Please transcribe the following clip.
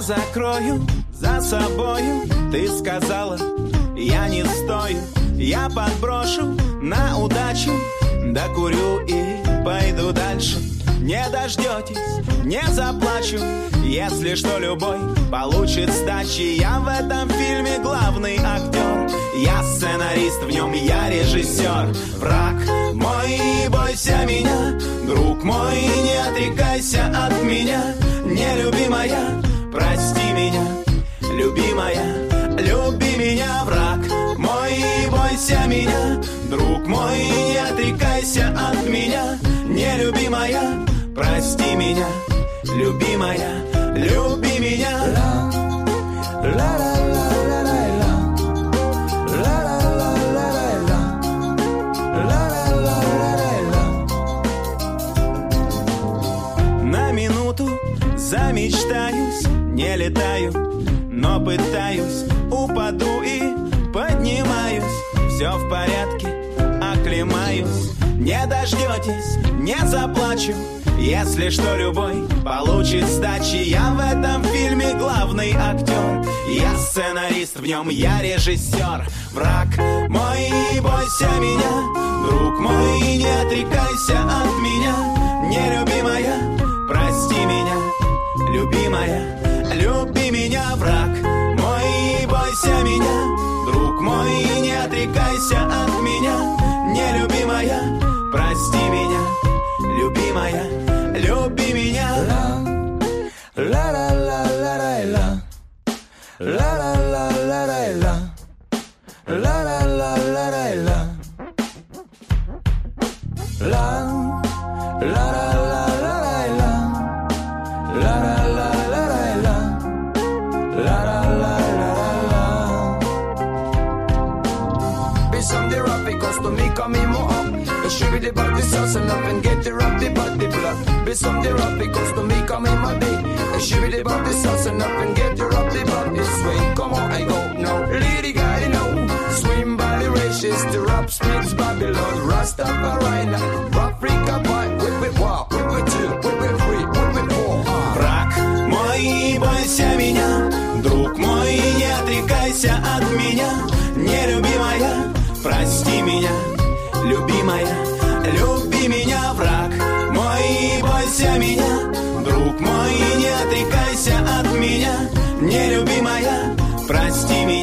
закрою за собою. Ты сказала, я не стою. Я подброшу на удачу, докурю и пойду дальше. Не дождетесь, не заплачу. Если что, любой получит сдачи. Я в этом фильме главный актер. Я сценарист, в нем я режиссер. Враг мой, не бойся меня. Друг мой, не отрекайся от меня. Нелюбимая, прости меня. Любимая, люби меня. Враг мой, не бойся меня. Друг мой, не отрекайся от меня. Нелюбимая, прости меня. Любимая, люби меня. На минуту замечтаюсь, не летаю, но пытаюсь. Упаду и поднимаюсь. Все в порядке, оклемаюсь. Не дождетесь, не заплачу. Если что, любой получит сдачи. Я в этом фильме главный актер. Я сценарист, в нем я режиссер. Враг мой, не бойся меня. Друг мой, не отрекайся от меня. Нелюбимая, прости меня. Любимая, люби меня. Враг мой, не бойся меня. Друг мой, не отрекайся от меня. Нелюбимая, прости меня. Любимая, люби меня. Ла ла ла ла ла ла. Ла ла ла ла ла ла. Ла ла ла ла ла ла. Ла ла ла ла ла ла. Ла ла ла ла ла ла. Ла ла ла ла ла. Be someday rapid, cause to me coming more up. Shiver the body sauce and up and get the rap the body blood. Be some the rap because to me come in my day. Shiver the body sauce and up and get the rap the body sway. Come on, I go now. Lady guy, no. Swim by the races, the rap speaks Babylon. Rastafari, Africa boy. We walk, we chill, we free, we poor. Враг мой, не бойся меня. Друг мой, не отрекайся от меня. Нелюбимая, прости меня. Любимая, люби меня. Враг мой, не бойся меня. Друг мой, не отрекайся от меня. Нелюбимая, прости меня.